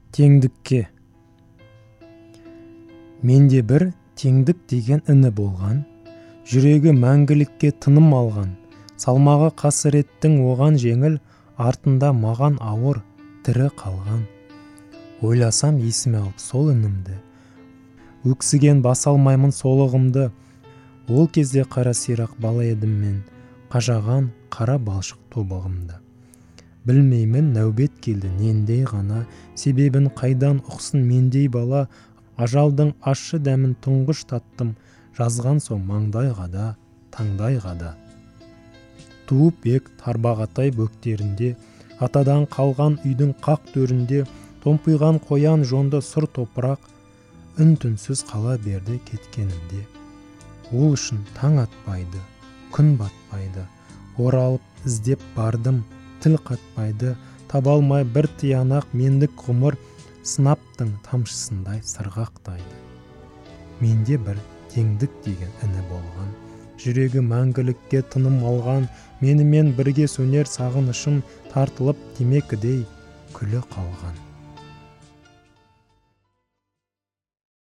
Теңдікке. Менде бір теңдік деген іні болған, жүрегі мәңгілікке тыным алған, салмағы қасіреттің оған жеңіл, артында маған ауыр тірі қалған. Ойласам есіме алып сол інімді, өксіген баса алмаймын солығымды. Ол кезде қара сирақ бала едім мен, қажаған қара балшық тобығымды. Білмеймін, нәубет келді нендей ғана, себебін қайдан ұқсын мендей бала. Ажалдың ащы дәмін тұңғыш таттым, жазған соң маңдайға да, таңдайға да. Туып ек тарбағатай бөктерінде, атадан қалған үйдің қақ төрінде, томпиған қоян жонды сұр топырақ, үн-түнсіз қала берді кеткенімде. Ол үшін таң атпайды, күн батпайды, оралып іздеп бардым, тіл қатпайды, таба алмай бір тиянақ мендік ғұмыр, сынаптың тамшысындай сырғақтайды. Менде бір теңдік деген іні болған, жүрегі мәңгілікке тыным алған, менімен бірге сөнер сағынышым, тартылып темекідей күлі қалған.